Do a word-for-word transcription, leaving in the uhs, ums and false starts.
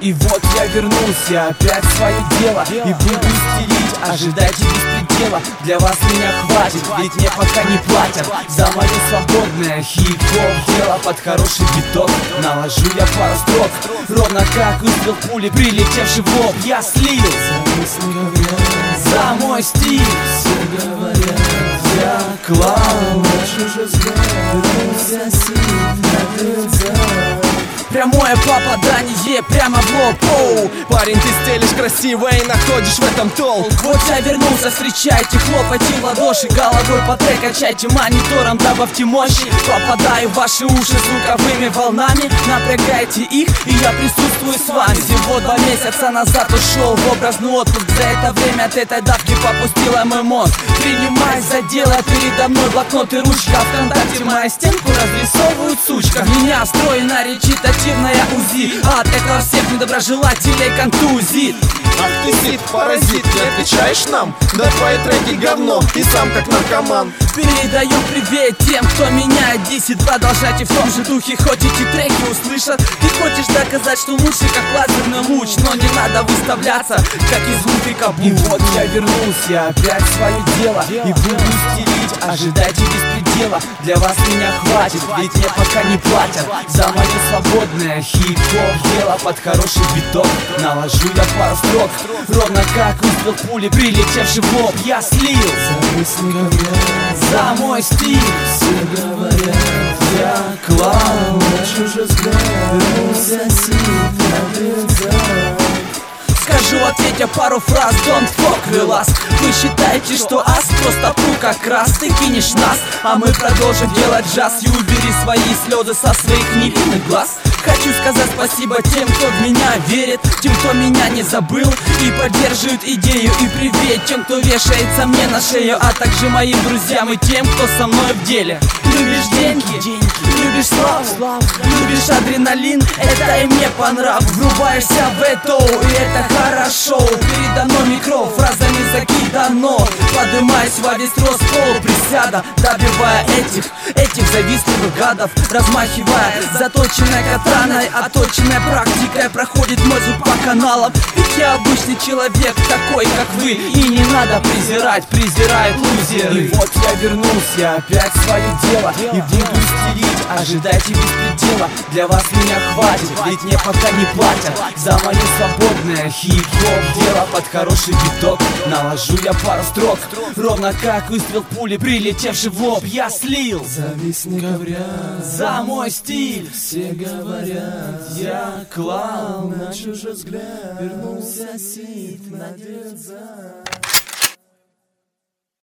И вот я вернулся опять в свое дело и буду стелить, ожидайте беспредела. Для вас меня хватит, ведь мне пока не платят за мое свободное хип-хоп дело. Под хороший биток наложу я пару строк, ровно как выстрел пули, прилетевший в лоб. Я слил за мой стиль. Все говорят, я клоун, на чужой взгляд вернулся сид на. Прямое попадание прямо в лоб. Оу, парень, ты стелишь красиво и находишь в этом толк. Вот я вернулся, встречайте, хлопайте в ладоши, головой по трек качайте, монитором добавьте мощи. Попадаю в ваши уши звуковыми волнами, напрягайте их, и я присутствую с вами. Всего два месяца назад ушел в образный отпуск, за это время от этой давки попустила мой мозг. Принимай за дело передо мной блокнот и ручка, ВКонтакте моя стенку разрисовывают сучка. Меня встроена речитативная УЗИ, от этого всех недоброжелателей контузит. Ах ты сид, паразит, не отвечаешь нам? Да твои треки говно, и сам как наркоман. Передаю привет тем, кто меня десит. Продолжайте в том же духе, хоть эти треки услышат. Ты хочешь доказать, что лучше, как лазерный луч, но не надо выставляться, как из глупой кабу. И вот я вернулся опять в свое дело и буду стелить, ожидайте беспредела. Для вас меня хватит, ведь мне пока не платят за мое свободное хип-хоп дело. Под хороший биток наложу я пару строк, ровно как выстрел пули, прилетевший в лоб. Я слил за мой стиль. Все говорят, я клоун, на чужой взгляд вернулся сид на. Скажу, ответя пару фраз, don't fuck with us. Вы считаете, что ас просто пру как раз. Ты кинешь нас, а мы продолжим делать джаз. И убери свои слезы со своих невинных глаз. Хочу сказать спасибо тем, кто в меня верит, тем, кто меня не забыл и поддерживает идею. И привет тем, кто вешается мне на шею, а также моим друзьям и тем, кто со мной в деле. Любишь деньги? Любишь славу? Любишь адреналин? Это и мне по нраву. Врубаешься в это, и это хорошо. Передо мной микро, фразами закидано. Подымаюсь во весь рост, пол присяда, добивая этих, этих завистливых гадов. Размахивая заточенной катаной, оточенной практикой проходит мой звук по каналам. Ведь я обычный человек, такой как вы, и не надо презирать, презирают лузеры. И вот я вернулся опять в свое дело и буду стелить, ожидайте беспредела. Для вас меня хватит, ведь мне пока не платят за мое свободное хип-хоп дело. Под хороший биток наложу я пару строк, ровно как выстрел пули, прилетевший в лоб. Я слил завистный ковряк за мой стиль. Все говорят, я клоун, на чужой взгляд вернулся сид надет за.